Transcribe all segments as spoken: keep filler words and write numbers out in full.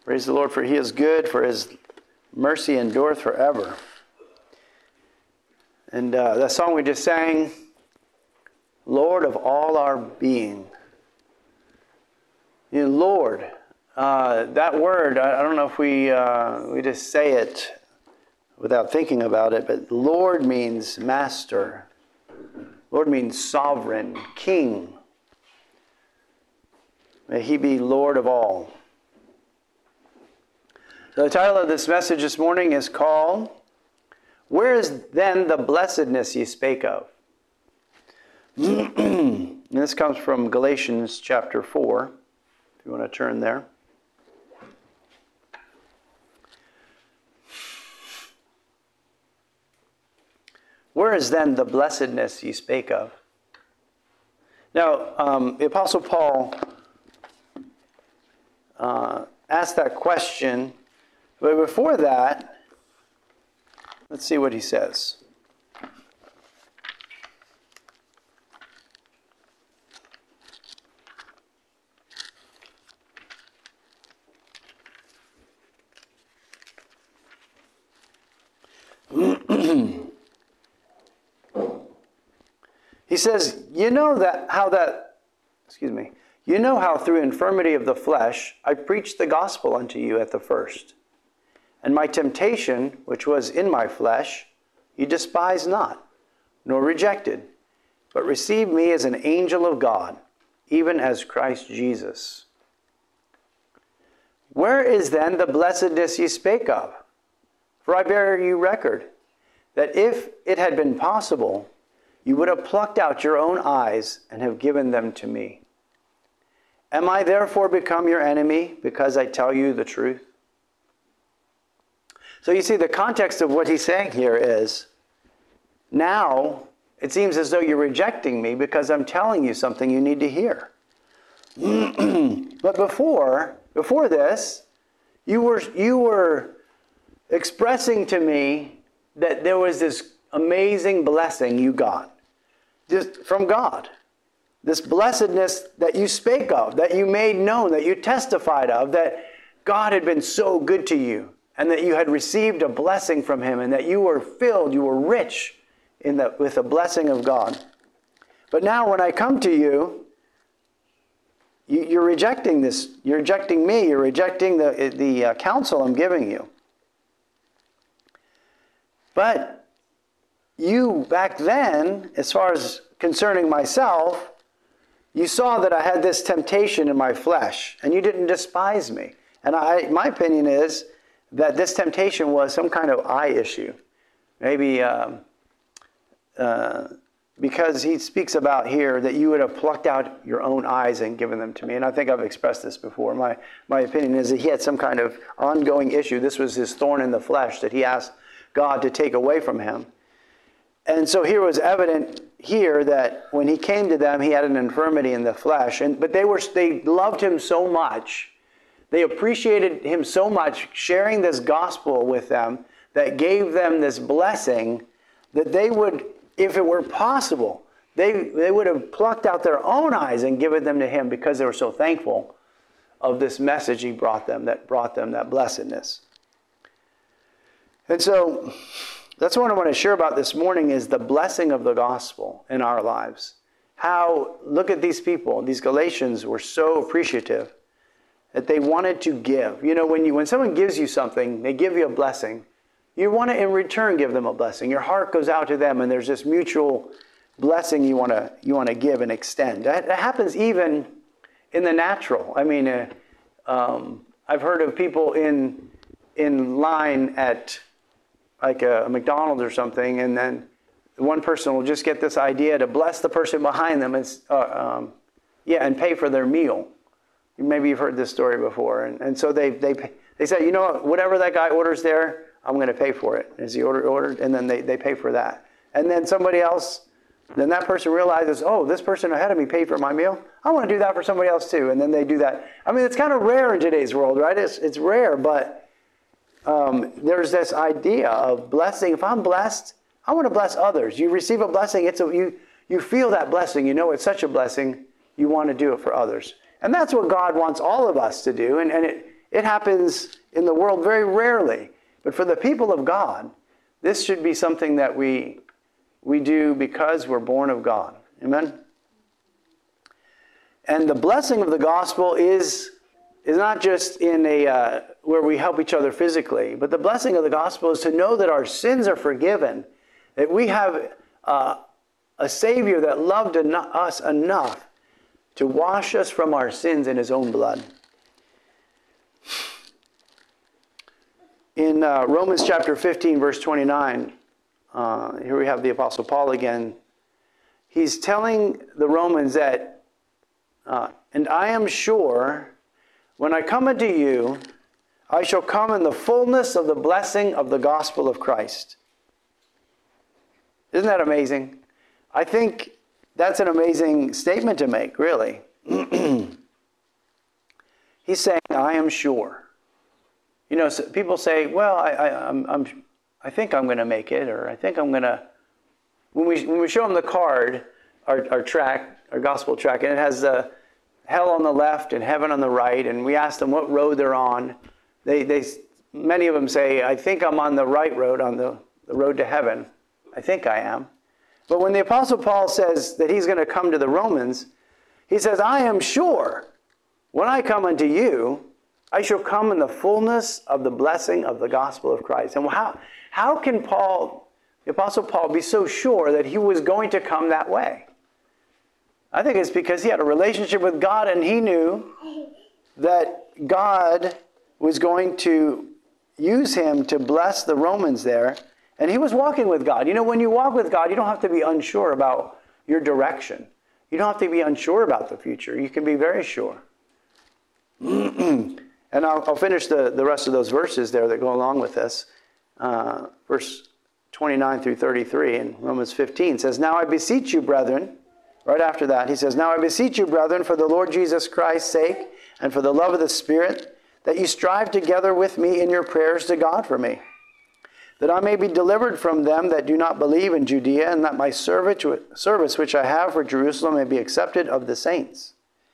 Praise the Lord, for he is good, for his mercy endureth forever. And uh, that song we just sang, Lord of all our being. You know, Lord, uh, that word, I, I don't know if we uh, we just say it without thinking about it, but Lord means master. Lord means sovereign, king. May he be Lord of all. The title of this message this morning is called, Where is then the blessedness ye spake of? And this comes from Galatians chapter four, if you want to turn there. Where is then the blessedness ye spake of? Now, um, the Apostle Paul uh, asked that question. But before that, let's see what he says. He says, you know that how that, excuse me, you know how through infirmity of the flesh I preached the gospel unto you at the first. And my temptation, which was in my flesh, you despised not, nor rejected, but received me as an angel of God, even as Christ Jesus. Where is then the blessedness ye spake of? For I bear you record, that if it had been possible, you would have plucked out your own eyes and have given them to me. Am I therefore become your enemy, because I tell you the truth? So you see, the context of what he's saying here is, now it seems as though you're rejecting me because I'm telling you something you need to hear. But before, before this, you were, you were expressing to me that there was this amazing blessing you got just from God. This blessedness that you spake of, that you made known, that you testified of, that God had been so good to you. And that you had received a blessing from him, and that you were filled, you were rich in the, with the blessing of God. But now when I come to you, you you're rejecting this. You're rejecting me. You're rejecting the, the uh, counsel I'm giving you. But you, back then, as far as concerning myself, you saw that I had this temptation in my flesh, and you didn't despise me. And I, my opinion is, that this temptation was some kind of eye issue. Maybe um, uh, because he speaks about here that you would have plucked out your own eyes and given them to me. And I think I've expressed this before. My, my opinion is that he had some kind of ongoing issue. This was his thorn in the flesh that he asked God to take away from him. And so here was evident here that when he came to them, he had an infirmity in the flesh. And but they were they loved him so much. They appreciated him so much, sharing this gospel with them, that gave them this blessing, that they would, if it were possible, they, they would have plucked out their own eyes and given them to him because they were so thankful of this message he brought them, that brought them that blessedness. And so that's what I want to share about this morning is the blessing of the gospel in our lives. How, look at these people, these Galatians were so appreciative that they wanted to give. You know, when you when someone gives you something, they give you a blessing, you want to in return give them a blessing. Your heart goes out to them, and there's this mutual blessing you want to you want to give and extend. That, that happens even in the natural. I mean, uh, um, I've heard of people in in line at like a, a McDonald's or something, and then one person will just get this idea to bless the person behind them and uh, um, yeah, and pay for their meal. Maybe you've heard this story before. And, and so they they they say, you know what, whatever that guy orders there, I'm going to pay for it. As he ordered, ordered, and then they, they pay for that. And then somebody else, then that person realizes, oh, this person ahead of me paid for my meal. I want to do that for somebody else too. And then they do that. I mean, it's kind of rare in today's world, right? It's, it's rare, but um, there's this idea of blessing. If I'm blessed, I want to bless others. You receive a blessing, it's a, you, you feel that blessing. You know it's such a blessing, you want to do it for others. And that's what God wants all of us to do. And, and it, It happens in the world very rarely. But for the people of God, this should be something that we we do because we're born of God. Amen? And the blessing of the gospel is, is not just in a uh, where we help each other physically, but the blessing of the gospel is to know that our sins are forgiven, that we have uh, a Savior that loved en- us enough to wash us from our sins in his own blood. In uh, Romans chapter fifteen, verse twenty-nine, uh, here we have the Apostle Paul again. He's telling the Romans that, uh, and I am sure, when I come unto you, I shall come in the fullness of the blessing of the gospel of Christ. Isn't that amazing? I think that's an amazing statement to make, really. He's saying, I am sure. You know, so people say, well, I, I, I'm, I'm, I think I'm going to make it, or I think I'm going to... When we when we show them the card, our, our track, our gospel track, and it has uh, hell on the left and heaven on the right, and we ask them what road they're on, they, they many of them say, I think I'm on the right road, on the, the road to heaven. I think I am. But when the Apostle Paul says that he's going to come to the Romans, he says, I am sure when I come unto you, I shall come in the fullness of the blessing of the gospel of Christ. And how, how can Paul, the Apostle Paul, be so sure that he was going to come that way? I think it's because he had a relationship with God and he knew that God was going to use him to bless the Romans there. And he was walking with God. You know, when you walk with God, you don't have to be unsure about your direction. You don't have to be unsure about the future. You can be very sure. And I'll, I'll finish the, the rest of those verses there that go along with this. Uh, verse twenty-nine through thirty-three in Romans fifteen says, Now I beseech you, brethren. Right after that, he says, Now I beseech you, brethren, for the Lord Jesus Christ's sake and for the love of the Spirit, that you strive together with me in your prayers to God for me, that I may be delivered from them that do not believe in Judea, and that my service which I have for Jerusalem may be accepted of the saints.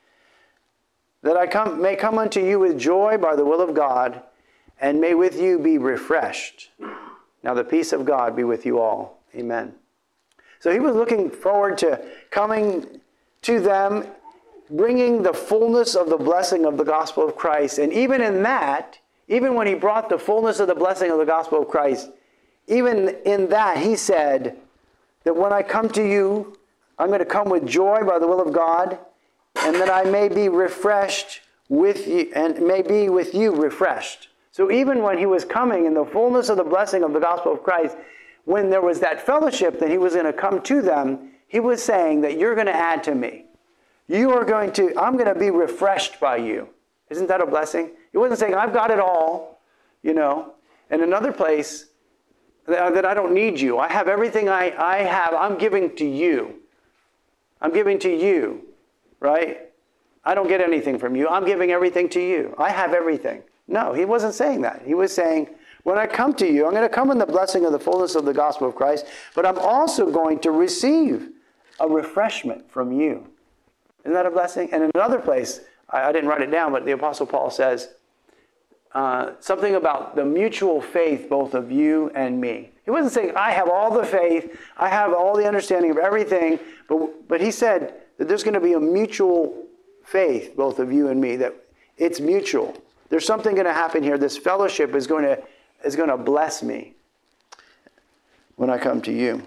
That I come, may come unto you with joy by the will of God, and may with you be refreshed. Now the peace of God be with you all. Amen. So he was looking forward to coming to them, bringing the fullness of the blessing of the gospel of Christ. And even in that, even when he brought the fullness of the blessing of the gospel of Christ, even in that he said that when I come to you, I'm going to come with joy by the will of God, and that I may be refreshed with you, and may be with you refreshed. So even when he was coming in the fullness of the blessing of the gospel of Christ, when there was that fellowship that he was going to come to them, he was saying that you're going to add to me. You are going to, I'm going to be refreshed by you. Isn't that a blessing? He wasn't saying, I've got it all, you know. And another place, that, that I don't need you. I have everything I, I have, I'm giving to you. I'm giving to you. Right? I don't get anything from you. I'm giving everything to you. I have everything. No, he wasn't saying that. He was saying, when I come to you, I'm going to come in the blessing of the fullness of the gospel of Christ, but I'm also going to receive a refreshment from you. Isn't that a blessing? And in another place, I, I didn't write it down, but the Apostle Paul says uh, something about the mutual faith both of you and me. He wasn't saying, I have all the faith, I have all the understanding of everything, but, but he said, that there's going to be a mutual faith, both of you and me, that it's mutual. There's something going to happen here. This fellowship is going to is going to bless me when I come to you.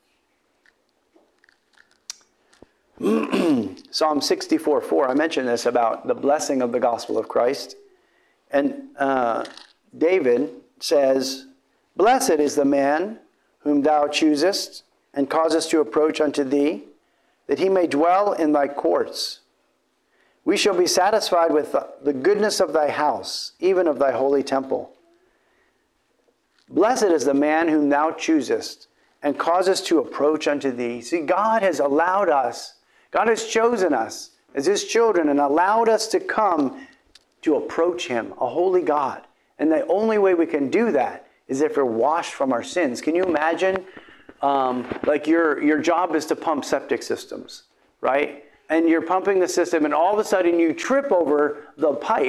Psalm sixty-four four, I mentioned this about the blessing of the gospel of Christ. And uh, David says, Blessed is the man whom thou choosest and causest to approach unto thee, that he may dwell in thy courts. We shall be satisfied with the goodness of thy house, even of thy holy temple. Blessed is the man whom thou choosest, and causest to approach unto thee. See, God has allowed us, God has chosen us as his children, and allowed us to come to approach him, a holy God. And the only way we can do that is if we're washed from our sins. Can you imagine? Um, like your, your job is to pump septic systems, right? And you're pumping the system and all of a sudden you trip over the pipe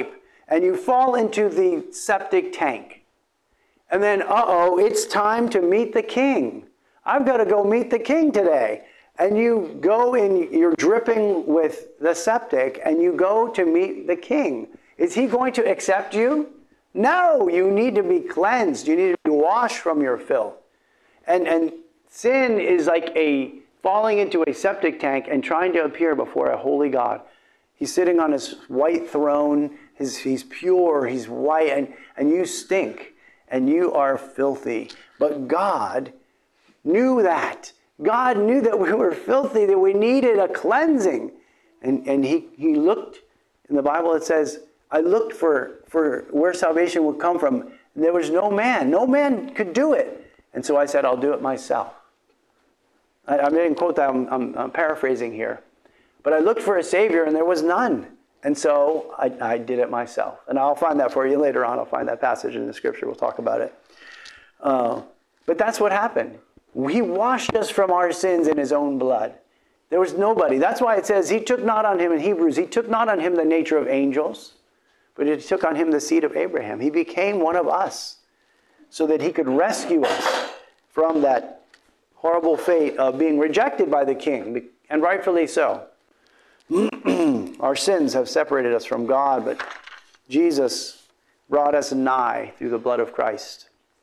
and you fall into the septic tank. And then, uh-oh, it's time to meet the king. I've got to go meet the king today. And you go in, you're dripping with the septic, and you go to meet the king. Is he going to accept you? No, you need to be cleansed. You need to be washed from your filth. And, and sin is like a falling into a septic tank and trying to appear before a holy God. He's sitting on his white throne. His, he's pure, he's white, and, and you stink, and you are filthy. But God knew that. God knew that we were filthy, that we needed a cleansing. And, and he, he looked, in the Bible it says, I looked for, for where salvation would come from. And there was no man. No man could do it. And so I said, I'll do it myself. I, I didn't quote that, I'm, I'm, I'm paraphrasing here. But I looked for a Savior, and there was none. And so I, I did it myself. And I'll find that for you later on. I'll find that passage in the scripture. We'll talk about it. Uh, but that's what happened. He washed us from our sins in his own blood. There was nobody. That's why it says he took not on him in Hebrews, he took not on him the nature of angels, but he took on him the seed of Abraham. He became one of us so that he could rescue us from that horrible fate of being rejected by the king, and rightfully so. Our sins have separated us from God, but Jesus brought us nigh through the blood of Christ.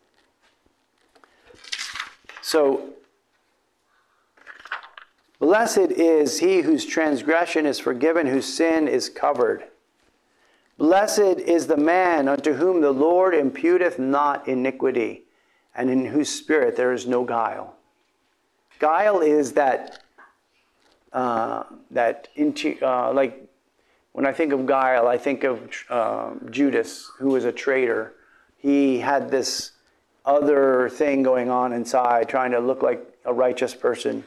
So, blessed is he whose transgression is forgiven, whose sin is covered. Blessed is the man unto whom the Lord imputeth not iniquity, and in whose spirit there is no guile. Guile is that, uh, that into, uh, like, when I think of guile, I think of uh, Judas, who was a traitor. He had this other thing going on inside, trying to look like a righteous person.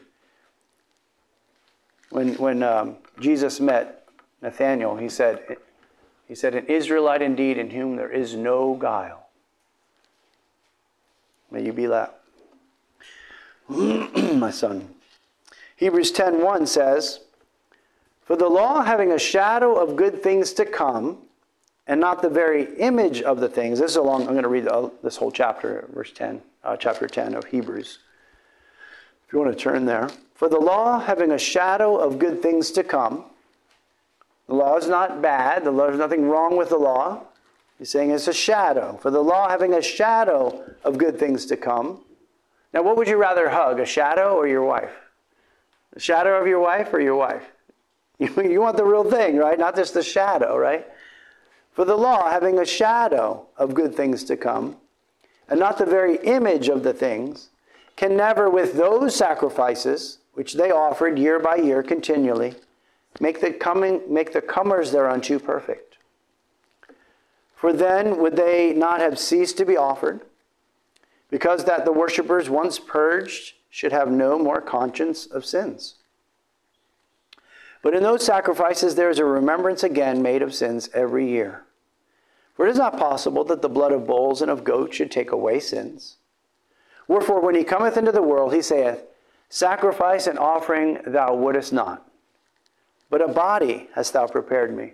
When when um, Jesus met Nathanael, he said, he said, an Israelite indeed in whom there is no guile. May you be that. My son. Hebrews ten one says, for the law having a shadow of good things to come, and not the very image of the things. This is a long, I'm going to read the, this whole chapter, verse ten, uh, chapter ten of Hebrews. If you want to turn there. For the law having a shadow of good things to come. The law is not bad. The law, there's nothing wrong with the law. He's saying it's a shadow. For the law having a shadow of good things to come. Now, what would you rather hug, a shadow or your wife? The shadow of your wife or your wife? You, you want the real thing, right? Not just the shadow, right? For the law, having a shadow of good things to come, and not the very image of the things, can never with those sacrifices, which they offered year by year continually, make the coming, make the comers thereunto perfect. For then would they not have ceased to be offered, because that the worshippers once purged should have no more conscience of sins. But in those sacrifices there is a remembrance again made of sins every year. For it is not possible that the blood of bulls and of goats should take away sins. Wherefore when he cometh into the world, he saith, sacrifice and offering thou wouldest not, but a body hast thou prepared me.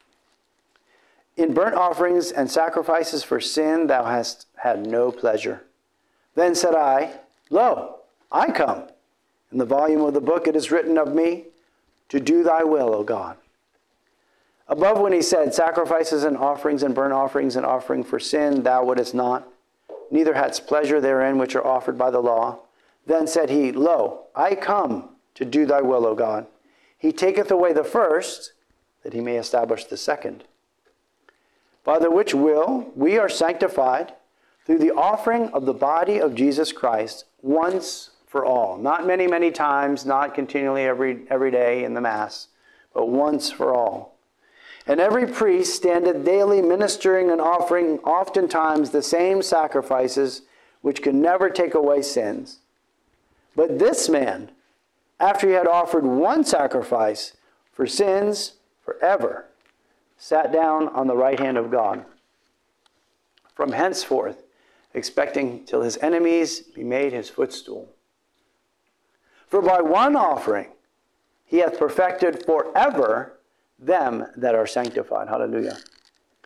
In burnt offerings and sacrifices for sin thou hast had no pleasure. Then said I, lo, I come. In the volume of the book it is written of me, to do thy will, O God. Above when he said, sacrifices and offerings and burnt offerings and offering for sin thou wouldest not, neither hadst pleasure therein which are offered by the law. Then said he, lo, I come to do thy will, O God. He taketh away the first, that he may establish the second. By the which will we are sanctified through the offering of the body of Jesus Christ once for all. Not many, many times, not continually every, every day in the Mass, but once for all. And every priest standeth daily ministering and offering oftentimes the same sacrifices which can never take away sins. But this man, after he had offered one sacrifice for sins forever, sat down on the right hand of God. From henceforth, expecting till his enemies be made his footstool. For by one offering he hath perfected forever them that are sanctified. Hallelujah.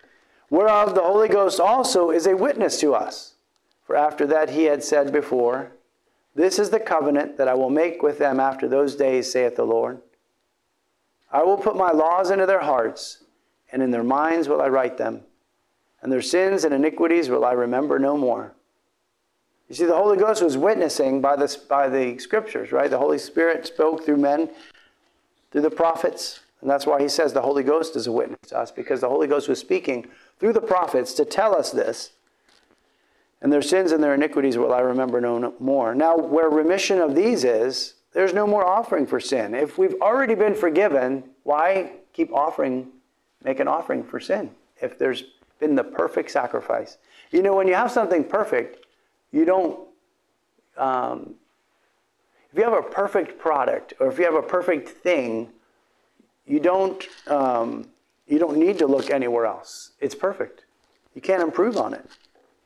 Whereof the Holy Ghost also is a witness to us. For after that he had said before, this is the covenant that I will make with them after those days, saith the Lord. I will put my laws into their hearts, and in their minds will I write them. And their sins and iniquities will I remember no more. You see, the Holy Ghost was witnessing by the, by the Scriptures, right? The Holy Spirit spoke through men, through the prophets. And that's why he says the Holy Ghost is a witness to us, because the Holy Ghost was speaking through the prophets to tell us this. And their sins and their iniquities will I remember no more. Now, where remission of these is, there's no more offering for sin. If we've already been forgiven, why keep offering, make an offering for sin if there's been the perfect sacrifice? You know, when you have something perfect, you don't, um, if you have a perfect product or if you have a perfect thing, you don't, um, you don't need to look anywhere else. It's perfect. You can't improve on it.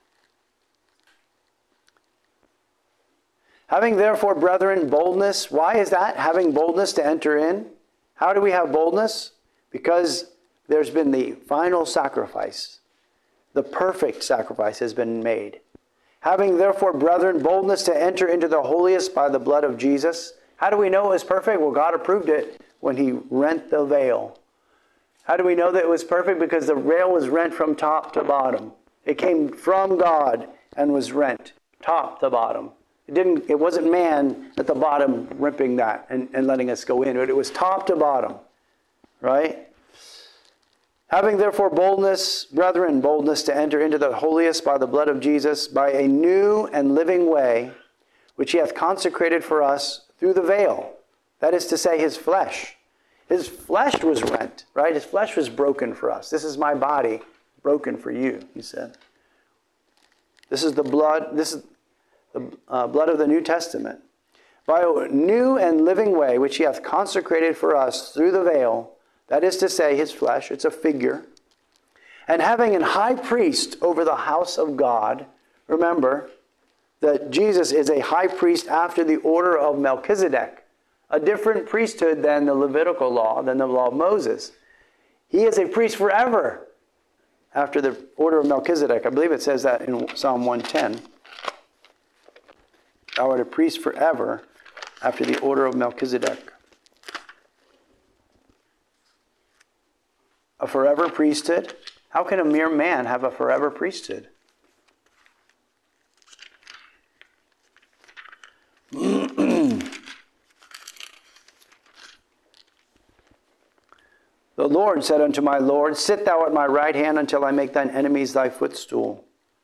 Having therefore, brethren, boldness. Why is that? Having boldness to enter in. How do we have boldness? Because there's been the final sacrifice. The perfect sacrifice has been made. Having therefore, brethren, boldness to enter into the holiest by the blood of Jesus. How do we know it was perfect? Well, God approved it when he rent the veil. How do we know that it was perfect? Because the veil was rent from top to bottom. It came from God and was rent top to bottom. It didn't. It wasn't man at the bottom ripping that and, and letting us go in. It was top to bottom, right? Having therefore boldness, brethren, boldness to enter into the holiest by the blood of Jesus, by a new and living way, which he hath consecrated for us through the veil. That is to say, his flesh. His flesh was rent, right? His flesh was broken for us. This is my body broken for you, he said. This is the blood. This is the uh, blood of the New Testament. By a new and living way, which he hath consecrated for us through the veil, that is to say, his flesh, it's a figure. And having an high priest over the house of God, remember that Jesus is a high priest after the order of Melchizedek, a different priesthood than the Levitical law, than the law of Moses. He is a priest forever after the order of Melchizedek. I believe it says that in Psalm one ten. Thou art a priest forever after the order of Melchizedek. A forever priesthood? How can a mere man have a forever priesthood? The Lord said unto my Lord, sit thou at my right hand until I make thine enemies thy footstool.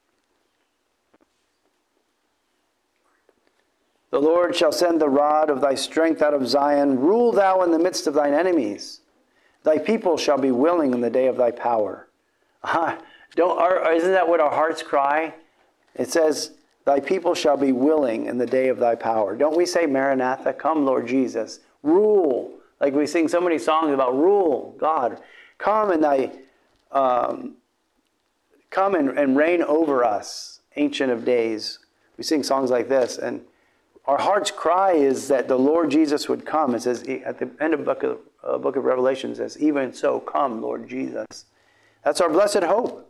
The Lord shall send the rod of thy strength out of Zion. Rule thou in the midst of thine enemies. Thy people shall be willing in the day of thy power. Uh, don't, are, isn't that what our hearts cry? It says, thy people shall be willing in the day of thy power. Don't we say, Maranatha, come Lord Jesus, rule. Like we sing so many songs about rule, God. Come and thy, um, come and, and reign over us, Ancient of Days. We sing songs like this, and our heart's cry is that the Lord Jesus would come. It says at the end of the book of, uh, book of Revelation, it says, even so, come, Lord Jesus. That's our blessed hope.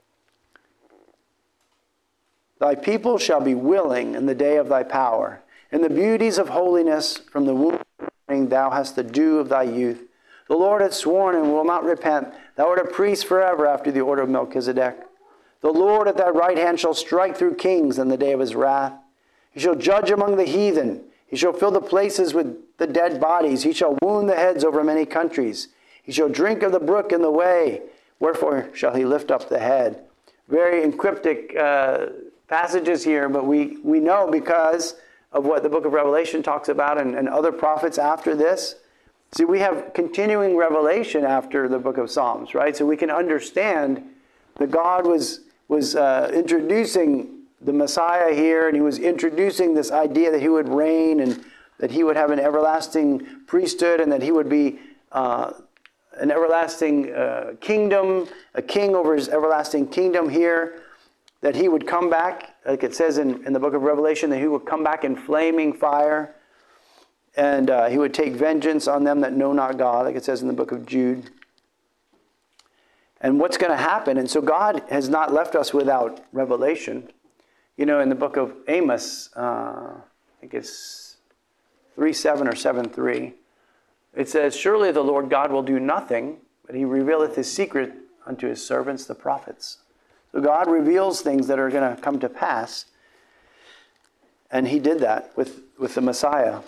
Thy people shall be willing in the day of thy power. In the beauties of holiness from the womb thou hast the dew of thy youth. The Lord hath sworn and will not repent. Thou art a priest forever after the order of Melchizedek. The Lord at thy right hand shall strike through kings in the day of his wrath. He shall judge among the heathen. He shall fill the places with the dead bodies. He shall wound the heads over many countries. He shall drink of the brook in the way. Wherefore shall he lift up the head. Very encryptic uh, passages here, but we, we know because of what the book of Revelation talks about and, and other prophets after this. See, we have continuing revelation after the book of Psalms, right? So we can understand that God was, was uh, introducing the Messiah here, and he was introducing this idea that he would reign and that he would have an everlasting priesthood and that he would be uh, an everlasting uh, kingdom, a king over his everlasting kingdom here, that he would come back, like it says in, in the book of Revelation, that he would come back in flaming fire, and uh, he would take vengeance on them that know not God, like it says in the book of Jude. and what's going to happen. And so God has not left us without revelation. You know, in the book of Amos, uh, I think it's three seven or seven three, it says, "Surely the Lord God will do nothing, but he revealeth his secret unto his servants, the prophets." So God reveals things that are going to come to pass. And he did that with, with the Messiah.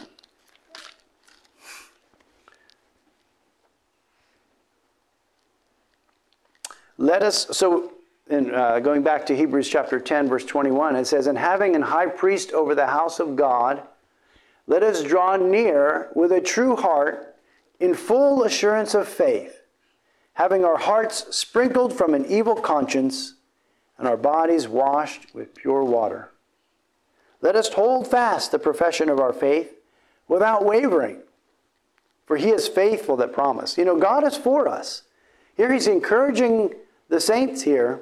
Let us, so in, uh, going back to Hebrews chapter ten, verse twenty-one, it says, "And having an high priest over the house of God, let us draw near with a true heart in full assurance of faith, having our hearts sprinkled from an evil conscience and our bodies washed with pure water. Let us hold fast the profession of our faith without wavering, for he is faithful that promised." You know, God is for us. Here he's encouraging the saints here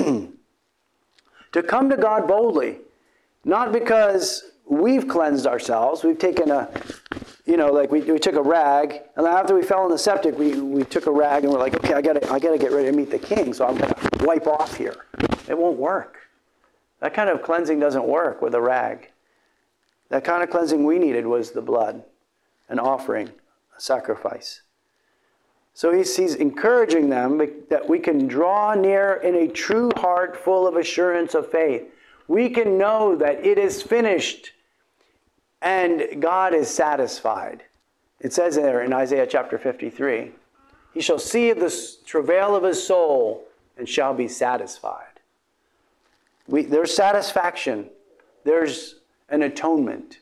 to come to God boldly, not because we've cleansed ourselves. We've taken a, you know, like we, we took a rag, and after we fell in the septic, we, we took a rag and we're like, okay, I gotta, I gotta get ready to meet the king, so I'm gonna wipe off here. It won't work. That kind of cleansing doesn't work with a rag. That kind of cleansing we needed was the blood, an offering, a sacrifice. So he's, he's encouraging them that we can draw near in a true heart full of assurance of faith. We can know that it is finished and God is satisfied. It says there in Isaiah chapter fifty-three, "He shall see the travail of his soul and shall be satisfied." We, there's satisfaction. There's an atonement.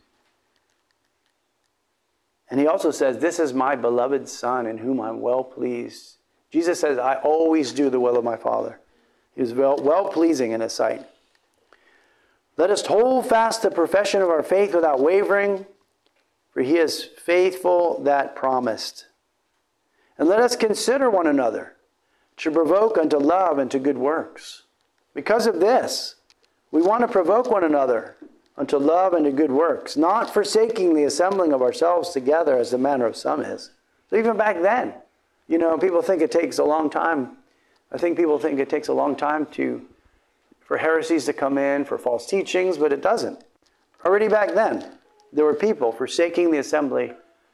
And he also says, "This is my beloved Son in whom I'm well pleased." Jesus says, "I always do the will of my Father." He was well, well pleasing in his sight. "Let us hold fast the profession of our faith without wavering, for he is faithful that promised. And let us consider one another to provoke unto love and to good works." Because of this, we want to provoke one another unto love and to good works, not forsaking the assembling of ourselves together as the manner of some is. So even back then, you know, people think it takes a long time. I think people think it takes a long time to for heresies to come in, for false teachings, but it doesn't. Already back then, there were people forsaking the assembly.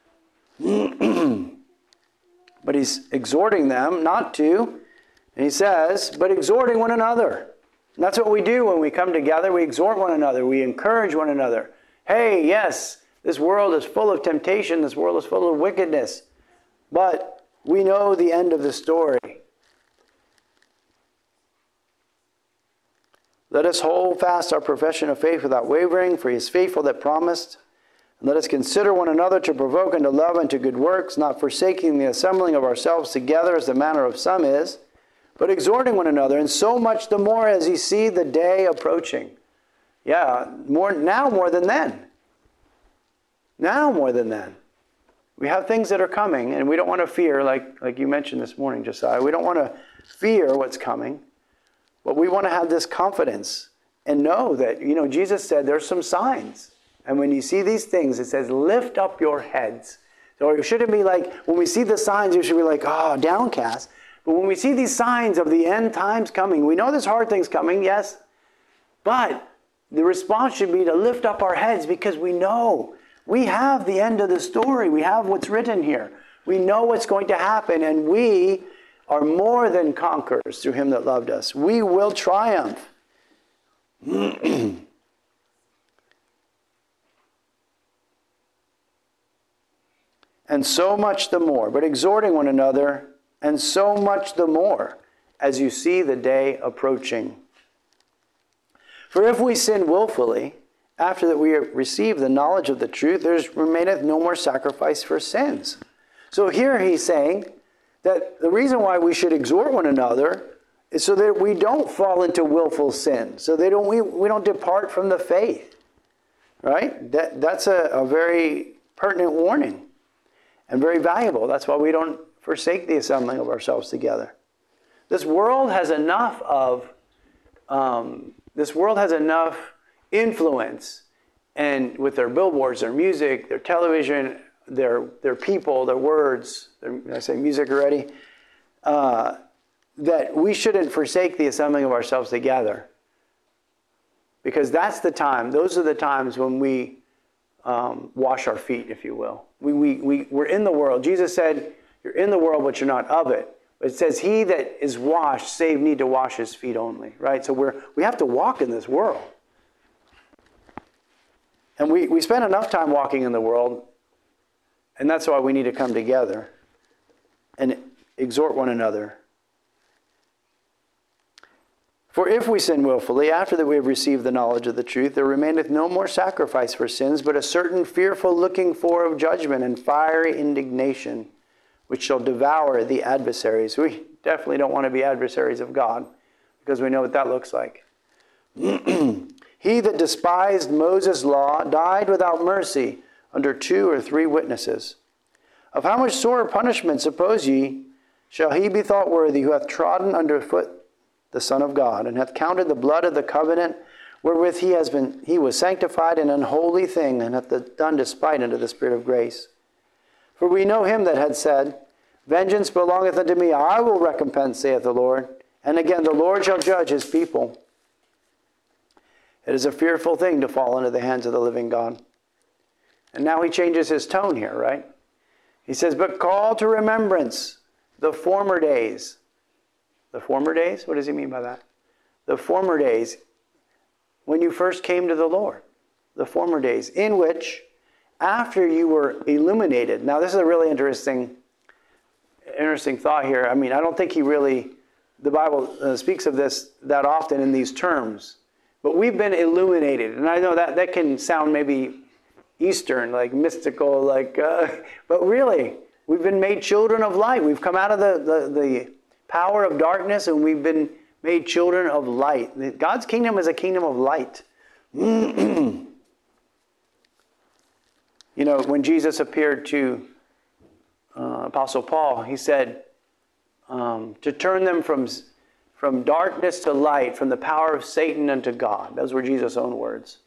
But he's exhorting them not to. And he says, but exhorting one another. And that's what we do when we come together. We exhort one another. We encourage one another. Hey, yes, this world is full of temptation. This world is full of wickedness. But we know the end of the story. Let us hold fast our profession of faith without wavering, for he is faithful that promised. And let us consider one another to provoke unto love and to good works, not forsaking the assembling of ourselves together as the manner of some is, but exhorting one another, and so much the more as you see the day approaching. Yeah, more now more than then. Now more than then. We have things that are coming, and we don't want to fear, like, like you mentioned this morning, Josiah. We don't want to fear what's coming, but we want to have this confidence and know that, you know, Jesus said there's some signs. And when you see these things, it says, lift up your heads. So it shouldn't be like, when we see the signs, you should be like, oh, downcast. But when we see these signs of the end times coming, we know there's hard things coming, yes. But the response should be to lift up our heads because we know we have the end of the story. We have what's written here. We know what's going to happen, and we are more than conquerors through him that loved us. We will triumph. And so much the more, but exhorting one another, and so much the more, as you see the day approaching. For if we sin willfully, after that we have received the knowledge of the truth, there remaineth no more sacrifice for sins. So here he's saying that the reason why we should exhort one another is so that we don't fall into willful sin, so they don't we, we don't depart from the faith. Right? That that's a, a very pertinent warning and very valuable. That's why we don't forsake the assembling of ourselves together. This world has enough of um, this world has enough influence, and with their billboards, their music, their television, their their people, their words. Their, did I say music already? Uh, that we shouldn't forsake the assembling of ourselves together. Because that's the time, those are the times when we um, wash our feet, if you will. We, we, we, we're in the world. Jesus said, you're in the world, but you're not of it. But it says, he that is washed, save need to wash his feet only, right? So we're, we have to walk in this world. And we, we spend enough time walking in the world, and that's why we need to come together and exhort one another. For if we sin willfully, after that we have received the knowledge of the truth, there remaineth no more sacrifice for sins, but a certain fearful looking for of judgment and fiery indignation, which shall devour the adversaries. We definitely don't want to be adversaries of God, because we know what that looks like. He that despised Moses' law died without mercy under two or three witnesses. Of how much sorer punishment, suppose ye, shall he be thought worthy who hath trodden under foot the Son of God, and hath counted the blood of the covenant wherewith he has been he was sanctified an unholy thing, and hath done despite unto the Spirit of grace. For we know him that had said, vengeance belongeth unto me, I will recompense, saith the Lord. And again, the Lord shall judge his people. It is a fearful thing to fall into the hands of the living God. And now he changes his tone here, right? He says, but call to remembrance the former days. The former days? What does he mean by that? The former days when you first came to the Lord. The former days in which, after you were illuminated. Now, this is a really interesting, interesting thought here. I mean, I don't think he really, the Bible uh, speaks of this that often in these terms. But we've been illuminated. And I know that, that can sound maybe Eastern, like mystical, like, uh, but really, we've been made children of light. We've come out of the, the, the power of darkness, and we've been made children of light. God's kingdom is a kingdom of light. You know, when Jesus appeared to uh, Apostle Paul, he said um, to turn them from, from darkness to light, from the power of Satan unto God. Those were Jesus' own words.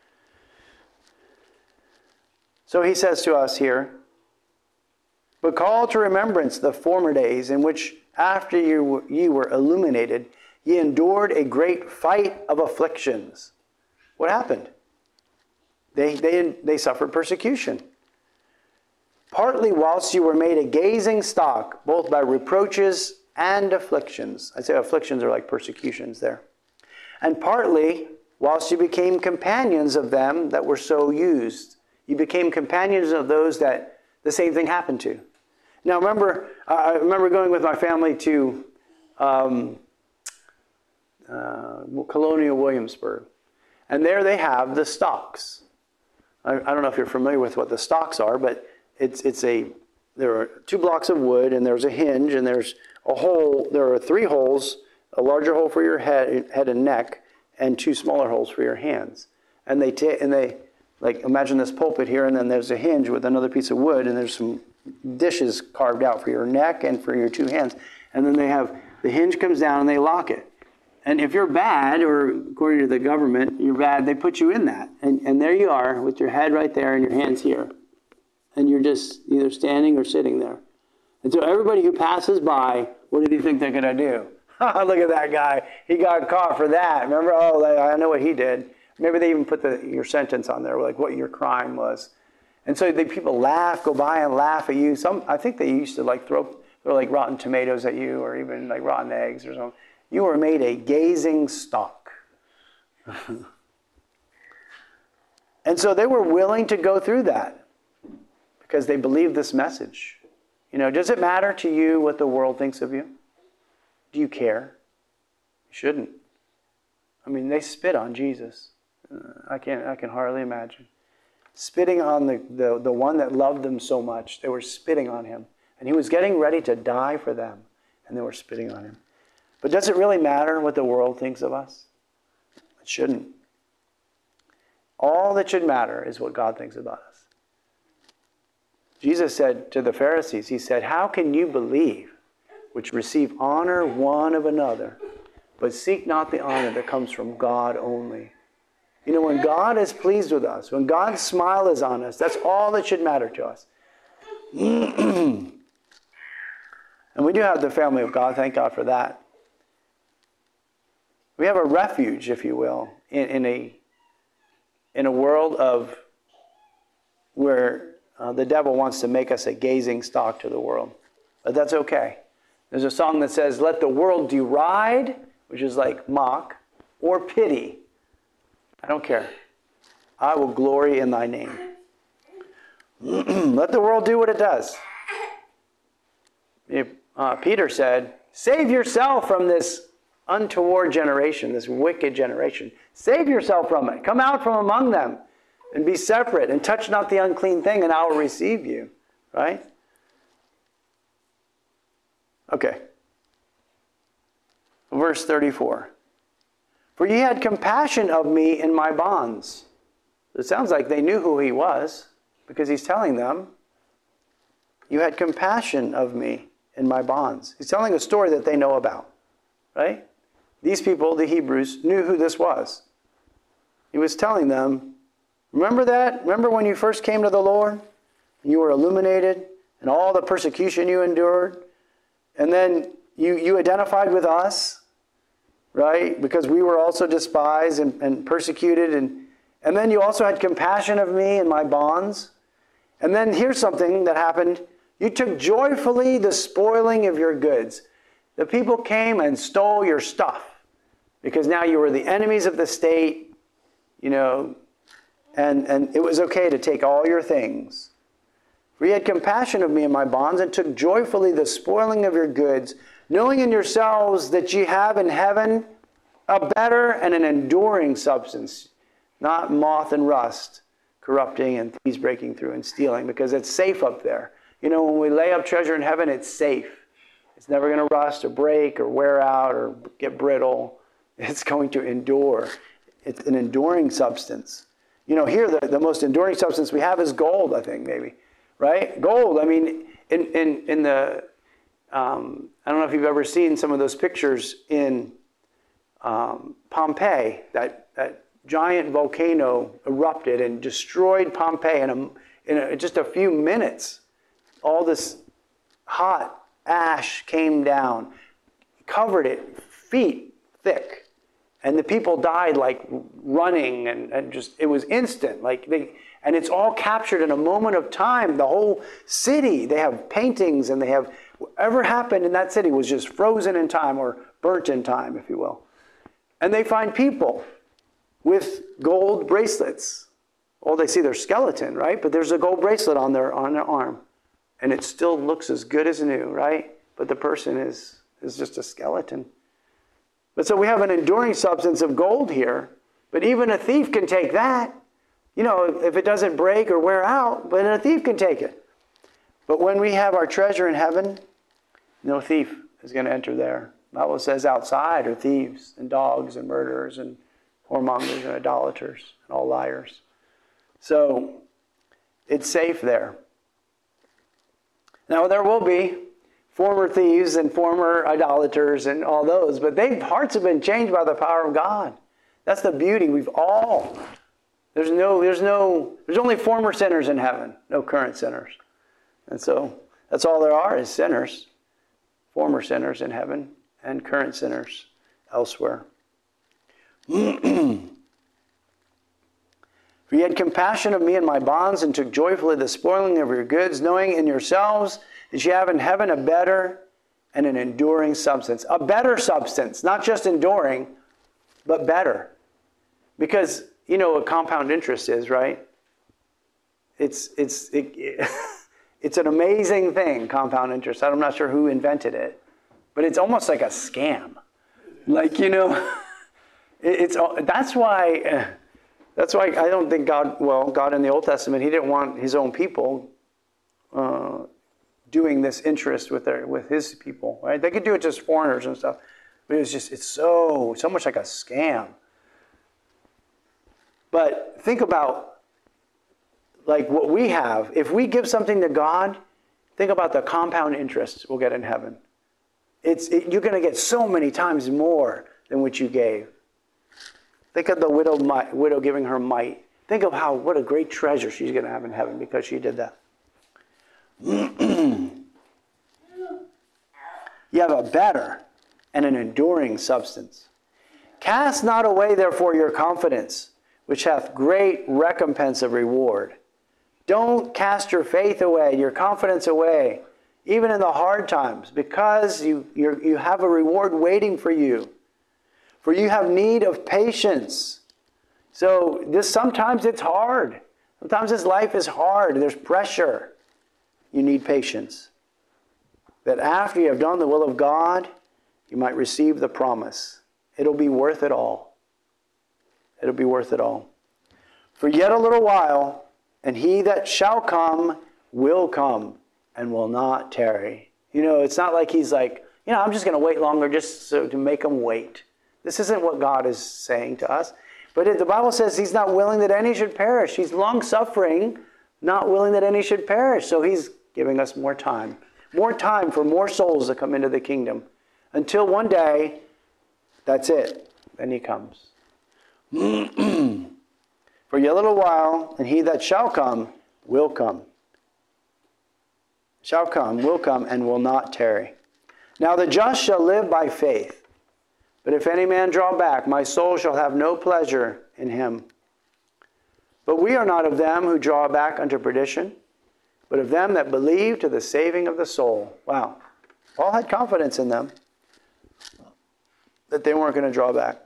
So he says to us here, but call to remembrance the former days in which after you, you were illuminated, ye endured a great fight of afflictions. What happened? They, they, they suffered persecution. Partly whilst you were made a gazing stock, both by reproaches and afflictions. I say afflictions are like persecutions there. And partly whilst you became companions of them that were so used. You became companions of those that the same thing happened to. Now remember, uh, I remember going with my family to um, uh, Colonial Williamsburg. And there they have the stocks. I, I don't know if you're familiar with what the stocks are, but it's it's a there are two blocks of wood, and there's a hinge, and there's a hole. There are three holes: a larger hole for your head, head and neck, and two smaller holes for your hands. And they ta- and they like imagine this pulpit here, and then there's a hinge with another piece of wood, and there's some dishes carved out for your neck and for your two hands. And then they have the hinge comes down and they lock it. And if you're bad, or according to the government, you're bad, they put you in that. And, and there you are with your head right there and your hands here. And you're just either standing or sitting there. And so everybody who passes by, what do you think they're going to do? Look at that guy. He got caught for that. Remember? Oh, I know what he did. Maybe they even put the, your sentence on there, like what your crime was. And so the people laugh, go by and laugh at you. Some, I think they used to like throw, throw like rotten tomatoes at you, or even like rotten eggs or something. You were made a gazing stock. And so they were willing to go through that because they believed this message. You know, does it matter to you what the world thinks of you? Do you care? You shouldn't. I mean, they spit on Jesus. I can't. I can hardly imagine. Spitting on the, the, the one that loved them so much. They were spitting on him. And he was getting ready to die for them. And they were spitting on him. But does it really matter what the world thinks of us? It shouldn't. All that should matter is what God thinks about us. Jesus said to the Pharisees, he said, how can you believe, which receive honor one of another, but seek not the honor that comes from God only? You know, when God is pleased with us, when God's smile is on us, that's all that should matter to us. And we do have the family of God, thank God for that. We have a refuge, if you will, in, in a in a world of where uh, the devil wants to make us a gazing stock to the world. But that's okay. There's a song that says, let the world deride, which is like mock, or pity. I don't care. I will glory in thy name. Let the world do what it does. If, uh, Peter said, save yourself from this untoward generation, this wicked generation. Save yourself from it. Come out from among them and be separate and touch not the unclean thing and I will receive you. Right? Okay. Verse thirty-four. For ye had compassion of me in my bonds. It sounds like they knew who he was because he's telling them, you had compassion of me in my bonds. He's telling a story that they know about. Right? These people, the Hebrews, knew who this was. He was telling them, remember that? Remember when you first came to the Lord? You were illuminated and all the persecution you endured? And then you, you identified with us, right? Because we were also despised and, and persecuted. And, and then you also had compassion of me in my bonds. And then here's something that happened. You took joyfully the spoiling of your goods. The people came and stole your stuff because now you were the enemies of the state, you know, and, and it was okay to take all your things. For ye had compassion of me in my bonds, and took joyfully the spoiling of your goods, knowing in yourselves that ye have in heaven a better and an enduring substance, not moth and rust, corrupting and thieves breaking through and stealing, because it's safe up there. You know, when we lay up treasure in heaven, it's safe. It's never going to rust or break or wear out or get brittle. It's going to endure. It's an enduring substance. You know, here the, the most enduring substance we have is gold, I think, maybe. Right? Gold. I mean, in, in, in the, um, I don't know if you've ever seen some of those pictures in um, Pompeii. That, that giant volcano erupted and destroyed Pompeii in, a, in a, just a few minutes. All this hot ash came down, covered it feet thick. And the people died like running and, and just, it was instant. Like they, and it's all captured in a moment of time. The whole city, they have paintings and they have, whatever happened in that city was just frozen in time or burnt in time, if you will. And they find people with gold bracelets. Well, they see their skeleton, right? But there's a gold bracelet on their, on their arm. And it still looks as good as new, right? But the person is, is just a skeleton. But so we have an enduring substance of gold here. But even a thief can take that. You know, if it doesn't break or wear out, but a thief can take it. But when we have our treasure in heaven, no thief is going to enter there. The Bible says outside are thieves and dogs and murderers and whoremongers and idolaters and all liars. So it's safe there. Now there will be former thieves and former idolaters and all those, but their hearts have been changed by the power of God. That's the beauty. We've all, there's no, there's no, there's only former sinners in heaven, no current sinners. And so that's all there are is sinners, former sinners in heaven and current sinners elsewhere. For ye had compassion of me in my bonds, and took joyfully the spoiling of your goods, knowing in yourselves that ye have in heaven a better and an enduring substance. A better substance, not just enduring, but better. Because, you know what compound interest is, right? It's, it's, it, it, it's an amazing thing, compound interest. I'm not sure who invented it, but it's almost like a scam. Like, you know, it, it's that's why... That's why I don't think God, well, God in the Old Testament, he didn't want his own people uh, doing this interest with their with his people, right? They could do it just foreigners and stuff, but it was just, it's so, so much like a scam. But think about, like, what we have. If we give something to God, think about the compound interest we'll get in heaven. It's it, you're going to get so many times more than what you gave. Think of the widow, widow giving her mite. Think of how, what a great treasure she's going to have in heaven because she did that. You have a better and an enduring substance. Cast not away therefore your confidence, which hath great recompense of reward. Don't cast your faith away, your confidence away, even in the hard times, because you, you're, you have a reward waiting for you. For you have need of patience. So this sometimes it's hard. Sometimes this life is hard. There's pressure. You need patience. That after you have done the will of God, you might receive the promise. It'll be worth it all. It'll be worth it all. For yet a little while, and he that shall come will come and will not tarry. You know, it's not like he's like, you know, I'm just going to wait longer just so to make them wait. This isn't what God is saying to us. But it, the Bible says he's not willing that any should perish. He's long-suffering, not willing that any should perish. So he's giving us more time. More time for more souls to come into the kingdom. Until one day, that's it. Then he comes. For yet a little while, and he that shall come will come. Shall come, will come, and will not tarry. Now the just shall live by faith. But if any man draw back, my soul shall have no pleasure in him. But we are not of them who draw back unto perdition, but of them that believe to the saving of the soul. Wow. Paul had confidence in them that they weren't going to draw back.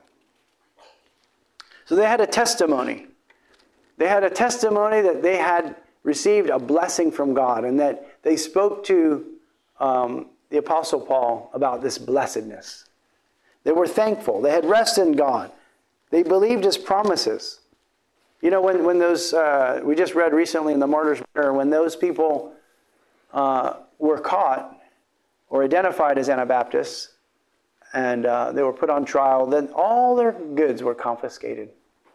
So they had a testimony. They had a testimony that they had received a blessing from God, and that they spoke to um, the Apostle Paul about this blessedness. They were thankful. They had rest in God. They believed his promises. You know, when, when those, uh, we just read recently in the Martyr's Prayer, when those people uh, were caught or identified as Anabaptists, and uh, they were put on trial, then all their goods were confiscated.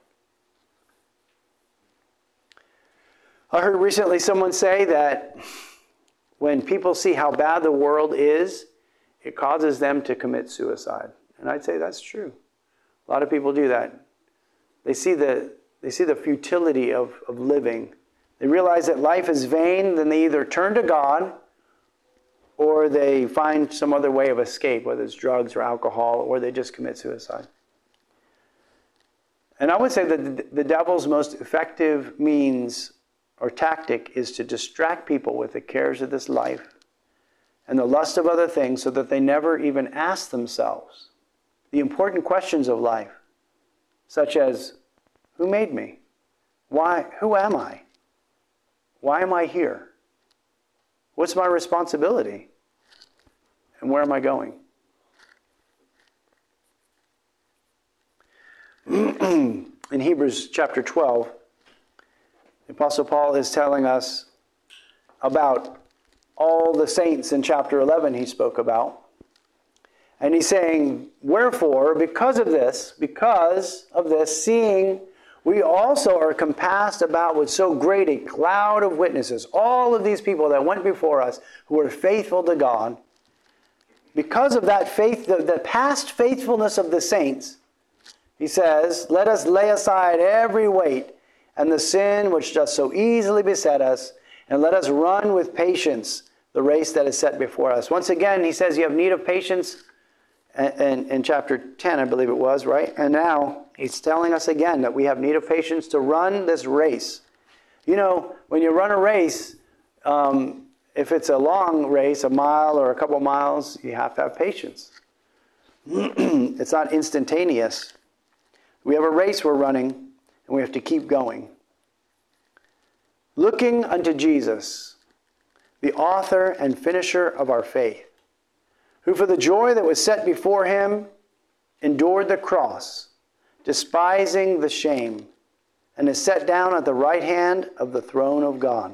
I heard recently someone say that when people see how bad the world is, it causes them to commit suicide. And I'd say that's true. A lot of people do that. They see the, they see the futility of, of living. They realize that life is vain, then they either turn to God or they find some other way of escape, whether it's drugs or alcohol, or they just commit suicide. And I would say that the devil's most effective means or tactic is to distract people with the cares of this life and the lust of other things so that they never even ask themselves the important questions of life, such as, who made me? Why? Who am I? Why am I here? What's my responsibility? And where am I going? In Hebrews chapter twelve, the Apostle Paul is telling us about all the saints in chapter eleven he spoke about. And he's saying, wherefore, because of this, because of this, seeing we also are compassed about with so great a cloud of witnesses, all of these people that went before us who were faithful to God, because of that faith, the, the past faithfulness of the saints, he says, let us lay aside every weight and the sin which does so easily beset us, and let us run with patience the race that is set before us. Once again, he says you have need of patience in, in chapter ten, I believe it was, right? And now he's telling us again that we have need of patience to run this race. You know, when you run a race, um, if it's a long race, a mile or a couple of miles, you have to have patience. It's not instantaneous. We have a race we're running, and we have to keep going. Looking unto Jesus, the author and finisher of our faith, who for the joy that was set before him endured the cross, despising the shame, and is set down at the right hand of the throne of God.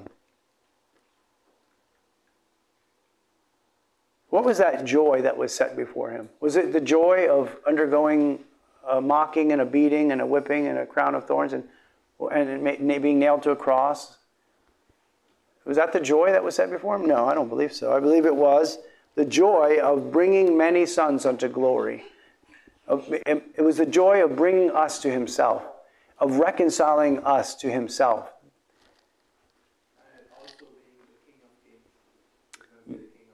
What was that joy that was set before him? Was it the joy of undergoing a mocking and a beating and a whipping and a crown of thorns and, and being nailed to a cross? Was that the joy that was set before him? No, I don't believe so. I believe it was the joy of bringing many sons unto glory. It was the joy of bringing us to himself, of reconciling us to himself.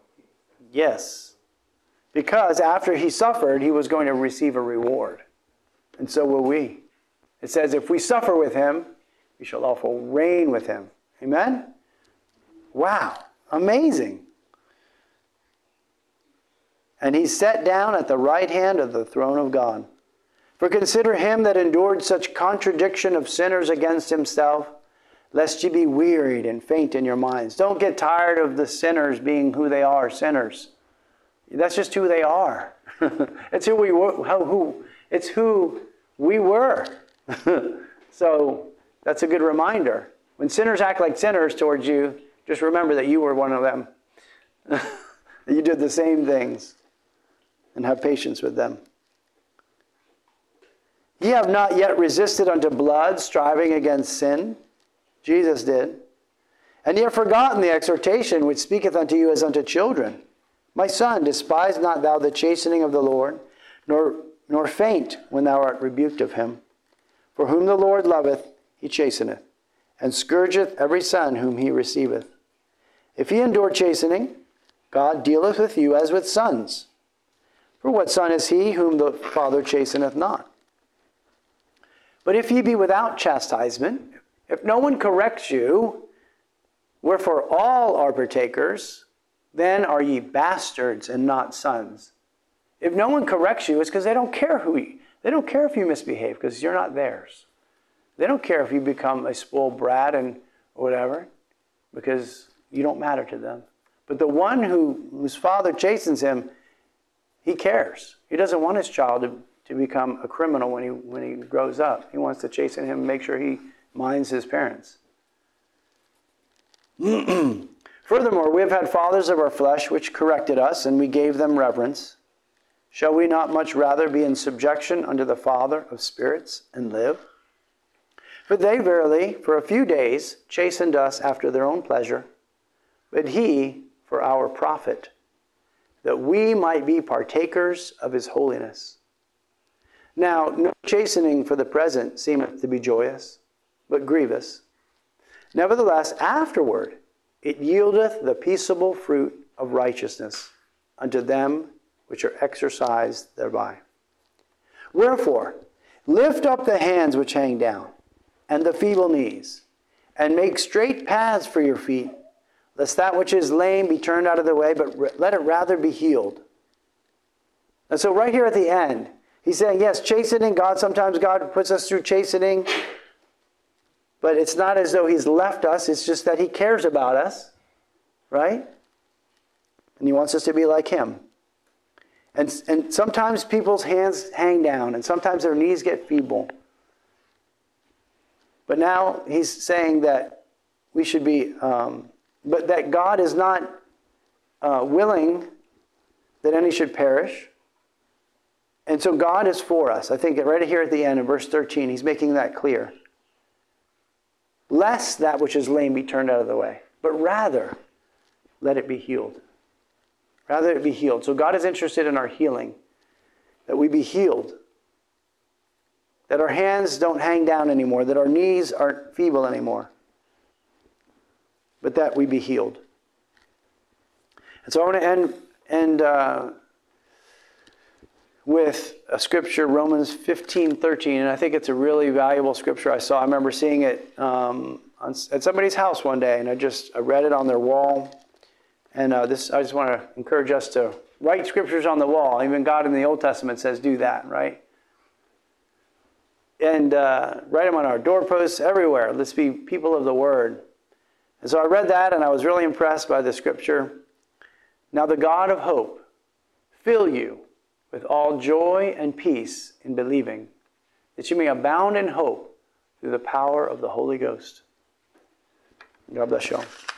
Yes, because after he suffered, he was going to receive a reward. and so will we. It says, if we suffer with him, we shall also reign with him. Amen? Wow, amazing. And he's set down at the right hand of the throne of God. For consider him that endured such contradiction of sinners against himself, lest ye be wearied and faint in your minds. Don't get tired of the sinners being who they are, sinners. That's just who they are. It's who we were. How, who, it's who we were. So that's a good reminder. When sinners act like sinners towards you, just remember that you were one of them. You did the same things. And have patience with them. Ye have not yet resisted unto blood, striving against sin. Jesus did. And ye have forgotten the exhortation which speaketh unto you as unto children. My son, despise not thou the chastening of the Lord, nor, nor faint when thou art rebuked of him. For whom the Lord loveth, he chasteneth, and scourgeth every son whom he receiveth. If ye endure chastening, God dealeth with you as with sons. For what son is he whom the Father chasteneth not? But if ye be without chastisement, if no one corrects you, wherefore all are partakers, then are ye bastards and not sons. If no one corrects you, it's because they don't care who you, they don't care if you misbehave, because you're not theirs. They don't care if you become a spoiled brat and whatever, because you don't matter to them. But the one who whose father chastens him, he cares. He doesn't want his child to, to become a criminal when he when he grows up. He wants to chasten him and make sure he minds his parents. Furthermore, we have had fathers of our flesh which corrected us, and we gave them reverence. Shall we not much rather be in subjection unto the Father of spirits and live? For they verily, for a few days, chastened us after their own pleasure, but he for our profit, that we might be partakers of his holiness. Now, no chastening for the present seemeth to be joyous, but grievous. Nevertheless, afterward, it yieldeth the peaceable fruit of righteousness unto them which are exercised thereby. Wherefore, lift up the hands which hang down, and the feeble knees, and make straight paths for your feet, lest that which is lame be turned out of the way, but let it rather be healed. And so right here at the end, he's saying, yes, chastening, God, sometimes God puts us through chastening, but it's not as though he's left us, it's just that he cares about us, right? And he wants us to be like him. And, and sometimes people's hands hang down, and sometimes their knees get feeble. But now he's saying that we should be... Um, But that God is not uh, willing that any should perish. And so God is for us. I think right here at the end in verse thirteen, he's making that clear. Lest that which is lame be turned out of the way, but rather let it be healed. Rather it be healed. So God is interested in our healing, that we be healed. That our hands don't hang down anymore, that our knees aren't feeble anymore, but that we be healed. And so I want to end, end uh, with a scripture, Romans fifteen thirteen, and I think it's a really valuable scripture I saw. I remember seeing it um, on, at somebody's house one day, and I just I read it on their wall. And uh, this I just want to encourage us to write scriptures on the wall. Even God in the Old Testament says do that, right? And uh, write them on our doorposts, everywhere. Let's be people of the Word. And so I read that, and I was really impressed by the scripture. Now the God of hope fill you with all joy and peace in believing, that you may abound in hope through the power of the Holy Ghost. God bless you all.